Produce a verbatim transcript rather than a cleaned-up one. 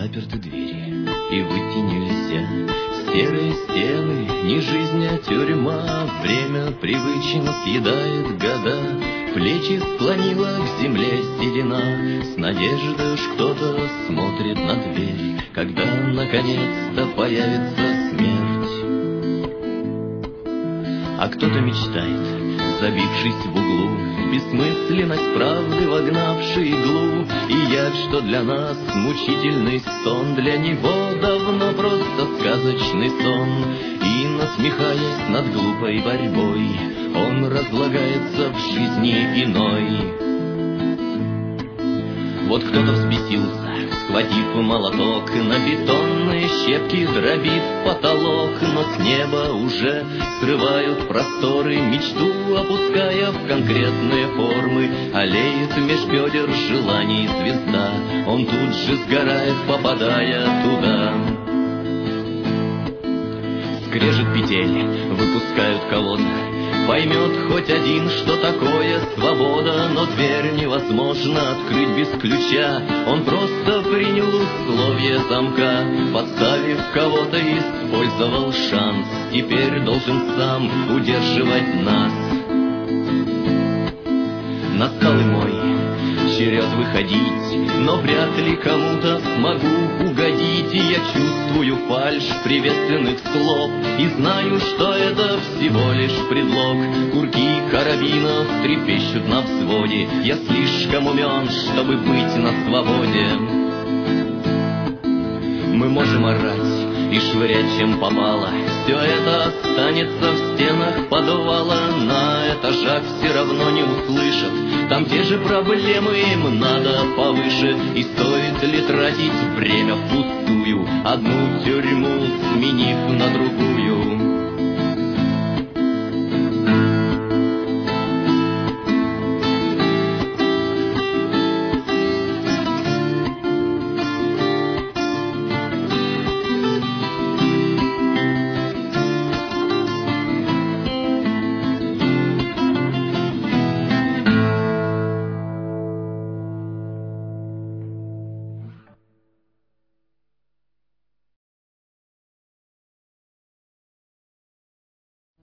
заперты двери, и выйти нельзя. Серые стены, не жизнь, а тюрьма, время привычно съедает года. Плечи склонила к земле седина, с надеждой уж кто-то смотрит на дверь, когда наконец-то появится смерть. А кто-то мечтает, забившись в углу, бессмысленность правды вогнавший иглу, и яд, что для нас мучительный сон, для него давно просто сказочный сон. И, насмехаясь над глупой борьбой, он разлагается в жизни иной. Вот кто-то взбесился, схватив молоток, на бетонные щепки дробит потолок, но с неба уже срывают просторы, мечту опуская в конкретные формы. Аллеет меж бедер желаний звезда, он тут же сгорает, попадая туда. Скрежет петель, выпускают кого-то, поймет хоть один, что такое свобода, но дверь невозможно открыть без ключа. Он просто принял условия замка, подставив кого-то, использовал шанс, теперь должен сам удерживать нас. Настал и мой черед выходить, но вряд ли кому-то смогу угодить. И я чувствую фальшь приветственных слов и знаю, что это всего лишь предлог. Курки карабинов трепещут на взводе, я слишком умен, чтобы быть на свободе. Мы можем орать и швырять чем попало, все это останется в стенах подвала. На этажах все равно не услышат, там те же проблемы, им надо повыше. И стоит ли тратить время впустую, одну тюрьму сменив на другую?